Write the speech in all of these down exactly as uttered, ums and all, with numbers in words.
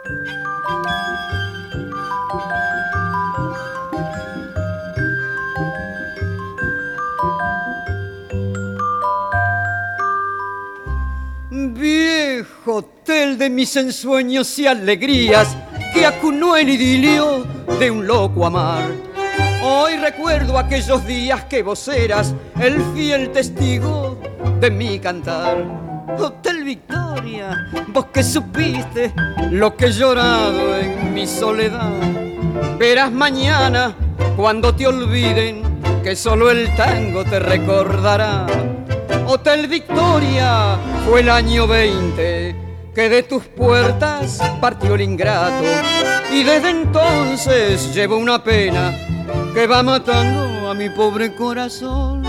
Viejo hotel de mis ensueños y alegrías que acunó el idilio de un loco amar. Hoy recuerdo aquellos días que vos eras el fiel testigo de mi cantar. Hotel Victoria, vos que supiste lo que he llorado en mi soledad. Verás mañana cuando te olviden que solo el tango te recordará. Hotel Victoria, fue el año veinte que de tus puertas partió el ingrato, y desde entonces llevo una pena que va matando a mi pobre corazón.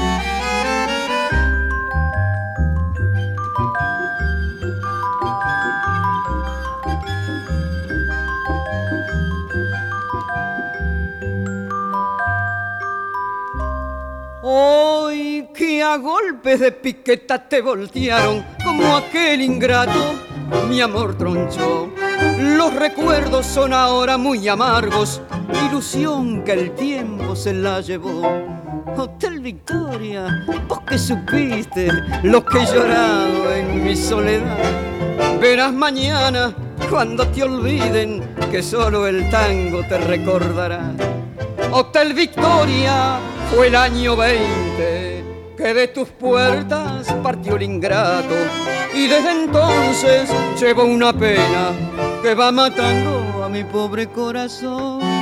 Hoy que a golpes de piqueta te voltearon como aquel ingrato, mi amor tronchó. Los recuerdos son ahora muy amargos, ilusión que el tiempo se la llevó. Hotel Victoria, vos que supiste lo que he llorado en mi soledad. Verás mañana cuando te olviden que solo el tango te recordará. Hotel Victoria, fue el año veinte que de tus puertas partió el ingrato, y desde entonces llevo una pena que va matando a mi pobre corazón.